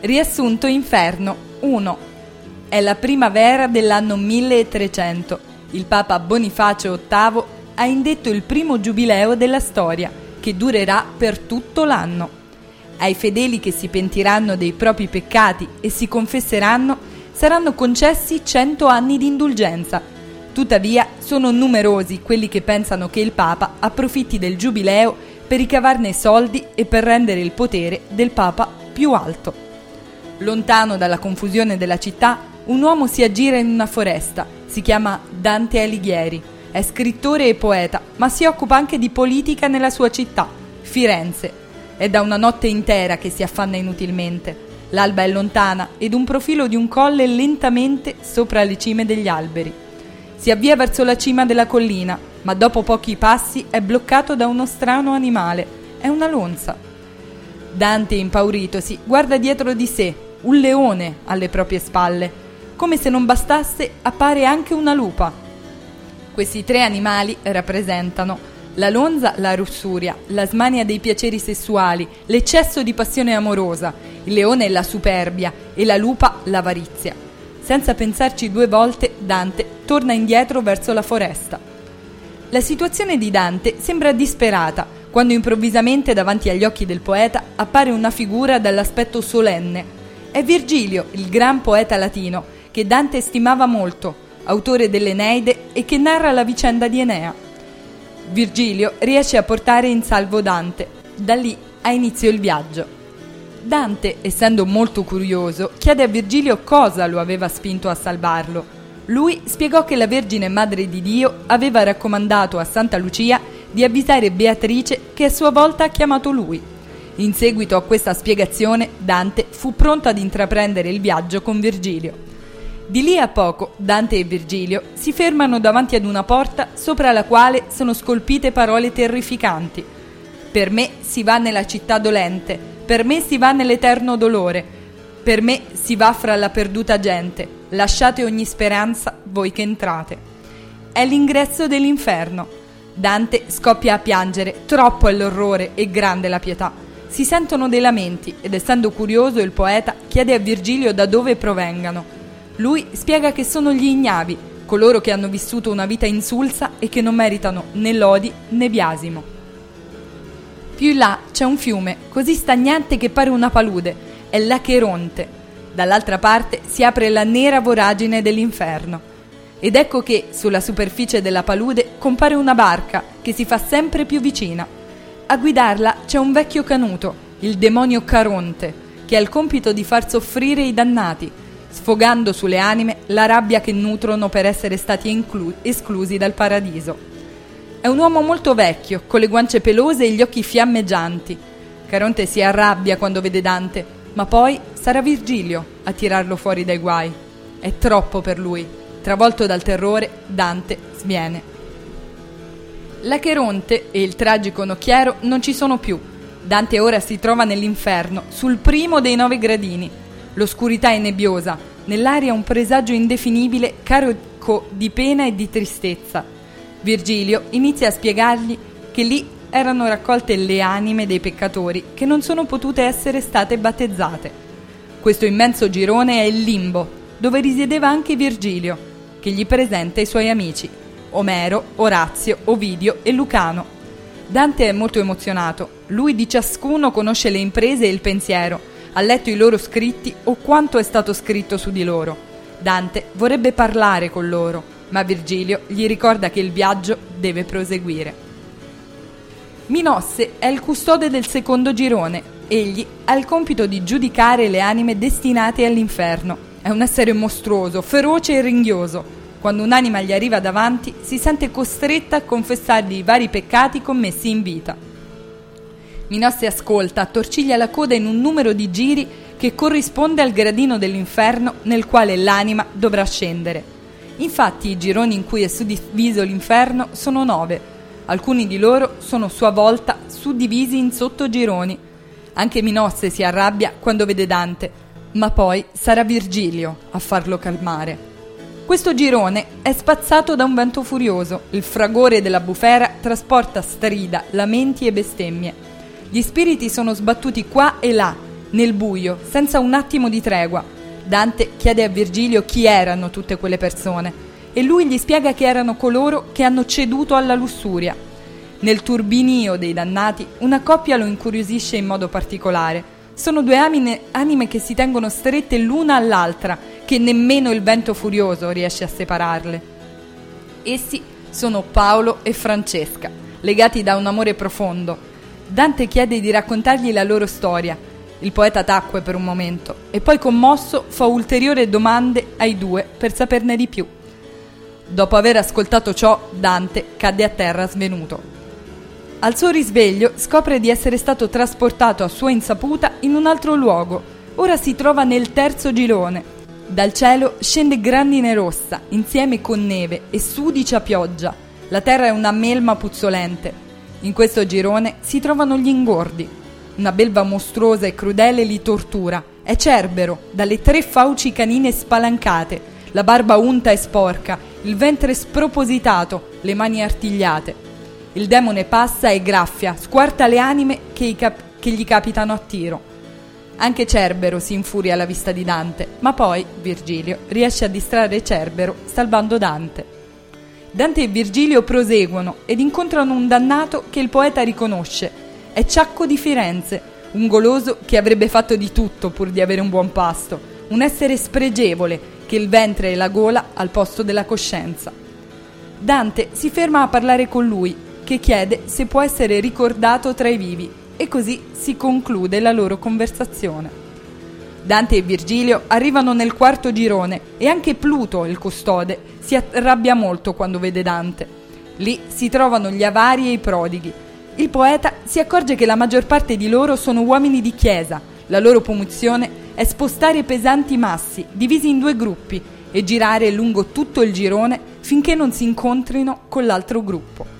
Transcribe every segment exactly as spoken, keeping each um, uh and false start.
Riassunto Inferno uno. È la primavera dell'anno milletrecento. Il Papa Bonifacio ottavo ha indetto il primo giubileo della storia, che durerà per tutto l'anno. Ai fedeli che si pentiranno dei propri peccati e si confesseranno saranno concessi cento anni di indulgenza. Tuttavia sono numerosi quelli che pensano che il Papa approfitti del giubileo per ricavarne soldi e per rendere il potere del Papa più alto. Lontano dalla confusione della città, un uomo si aggira in una foresta. Si chiama Dante Alighieri. È scrittore e poeta, ma si occupa anche di politica nella sua città, Firenze. È da una notte intera che si affanna inutilmente. L'alba è lontana ed un profilo di un colle lentamente sopra le cime degli alberi. Si avvia verso la cima della collina, ma dopo pochi passi è bloccato da uno strano animale. È una lonza. Dante, impauritosi, guarda dietro di sé, un leone alle proprie spalle. Come se non bastasse, appare anche una lupa. Questi tre animali rappresentano la lonza, la lussuria, la smania dei piaceri sessuali, l'eccesso di passione amorosa, il leone la superbia e la lupa l'avarizia. Senza pensarci due volte, Dante torna indietro verso la foresta. La situazione di Dante sembra disperata, quando improvvisamente davanti agli occhi del poeta appare una figura dall'aspetto solenne. È Virgilio, il gran poeta latino, che Dante stimava molto, autore dell'Eneide e che narra la vicenda di Enea. Virgilio riesce a portare in salvo Dante. Da lì ha inizio il viaggio. Dante, essendo molto curioso, chiede a Virgilio cosa lo aveva spinto a salvarlo. Lui spiegò che la Vergine Madre di Dio aveva raccomandato a Santa Lucia di avvisare Beatrice che a sua volta ha chiamato lui. In seguito a questa spiegazione, Dante fu pronto ad intraprendere il viaggio con Virgilio. Di lì a poco, Dante e Virgilio si fermano davanti ad una porta sopra la quale sono scolpite parole terrificanti. Per me si va nella città dolente, per me si va nell'eterno dolore, per me si va fra la perduta gente, lasciate ogni speranza voi che entrate. È l'ingresso dell'inferno. Dante scoppia a piangere, troppo è l'orrore e grande la pietà. Si sentono dei lamenti ed essendo curioso il poeta chiede a Virgilio da dove provengano. Lui spiega che sono gli ignavi, coloro che hanno vissuto una vita insulsa e che non meritano né lodi né biasimo. Più in là c'è un fiume, così stagnante che pare una palude, è l'Acheronte. Dall'altra parte si apre la nera voragine dell'inferno. Ed ecco che, sulla superficie della palude, compare una barca che si fa sempre più vicina. A guidarla c'è un vecchio canuto, il demonio Caronte, che ha il compito di far soffrire i dannati, sfogando sulle anime la rabbia che nutrono per essere stati inclu- esclusi dal paradiso. È un uomo molto vecchio, con le guance pelose e gli occhi fiammeggianti. Caronte si arrabbia quando vede Dante, ma poi sarà Virgilio a tirarlo fuori dai guai. È troppo per lui. Travolto dal terrore, Dante sviene. L'Acheronte e il tragico nocchiero non ci sono più. Dante ora si trova nell'inferno, sul primo dei nove gradini. L'oscurità è nebbiosa, nell'aria un presagio indefinibile carico di pena e di tristezza. Virgilio inizia a spiegargli che lì erano raccolte le anime dei peccatori che non sono potute essere state battezzate. Questo immenso girone è il limbo, dove risiedeva anche Virgilio, che gli presenta i suoi amici. Omero, Orazio, Ovidio e Lucano. Dante è molto emozionato. Lui di ciascuno conosce le imprese e il pensiero, ha letto i loro scritti o quanto è stato scritto su di loro. Dante vorrebbe parlare con loro, ma Virgilio gli ricorda che il viaggio deve proseguire. Minosse è il custode del secondo girone. Egli ha il compito di giudicare le anime destinate all'inferno. È un essere mostruoso, feroce e ringhioso. Quando un'anima gli arriva davanti, si sente costretta a confessargli i vari peccati commessi in vita. Minosse ascolta, attorciglia la coda in un numero di giri che corrisponde al gradino dell'inferno nel quale l'anima dovrà scendere. Infatti i gironi in cui è suddiviso l'inferno sono nove. Alcuni di loro sono a sua volta suddivisi in sottogironi. Anche Minosse si arrabbia quando vede Dante, ma poi sarà Virgilio a farlo calmare. Questo girone è spazzato da un vento furioso. Il fragore della bufera trasporta strida, lamenti e bestemmie. Gli spiriti sono sbattuti qua e là nel buio, senza un attimo di tregua. Dante chiede a Virgilio chi erano tutte quelle persone e lui gli spiega che erano coloro che hanno ceduto alla lussuria. Nel turbinio dei dannati, una coppia lo incuriosisce in modo particolare. Sono due anime, anime che si tengono strette l'una all'altra, che nemmeno il vento furioso riesce a separarle. Essi sono Paolo e Francesca, legati da un amore profondo. Dante chiede di raccontargli la loro storia. Il poeta tacque per un momento e poi, commosso, fa ulteriori domande ai due per saperne di più. Dopo aver ascoltato ciò, Dante cadde a terra svenuto. Al suo risveglio scopre di essere stato trasportato a sua insaputa in un altro luogo. Ora si trova nel terzo girone. Dal cielo scende grandine rossa, insieme con neve e sudicia pioggia. La terra è una melma puzzolente. In questo girone si trovano gli ingordi. Una belva mostruosa e crudele li tortura. È Cerbero, dalle tre fauci canine spalancate, la barba unta e sporca, il ventre spropositato, le mani artigliate. Il demone passa e graffia, squarta le anime che, cap- che gli capitano a tiro. Anche Cerbero si infuria alla vista di Dante, ma poi Virgilio riesce a distrarre Cerbero salvando Dante. Dante e Virgilio proseguono ed incontrano un dannato che il poeta riconosce. È Ciacco di Firenze, un goloso che avrebbe fatto di tutto pur di avere un buon pasto, un essere spregevole che il ventre e la gola al posto della coscienza. Dante si ferma a parlare con lui, che chiede se può essere ricordato tra i vivi, e così si conclude la loro conversazione. Dante e Virgilio arrivano nel quarto girone e anche Pluto, il custode, si arrabbia molto quando vede Dante. Lì si trovano gli avari e i prodighi. Il poeta si accorge che la maggior parte di loro sono uomini di chiesa. La loro punizione è spostare pesanti massi, divisi in due gruppi, e girare lungo tutto il girone finché non si incontrino con l'altro gruppo.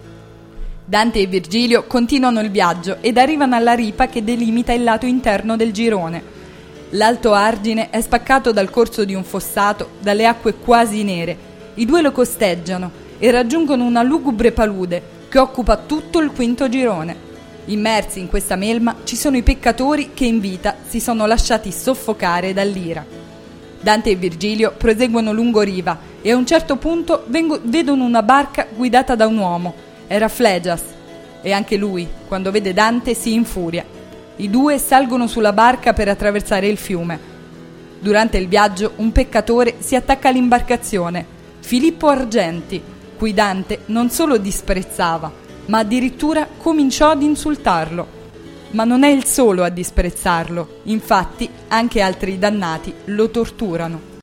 Dante e Virgilio continuano il viaggio ed arrivano alla ripa che delimita il lato interno del girone. L'alto argine è spaccato dal corso di un fossato, dalle acque quasi nere. I due lo costeggiano e raggiungono una lugubre palude che occupa tutto il quinto girone. Immersi in questa melma ci sono i peccatori che in vita si sono lasciati soffocare dall'ira. Dante e Virgilio proseguono lungo riva e a un certo punto vengo- vedono una barca guidata da un uomo. Era Flegias, e anche lui, quando vede Dante, si infuria. I due salgono sulla barca per attraversare il fiume. Durante il viaggio un peccatore si attacca all'imbarcazione, Filippo Argenti, cui Dante non solo disprezzava, ma addirittura cominciò ad insultarlo. Ma non è il solo a disprezzarlo, infatti anche altri dannati lo torturano.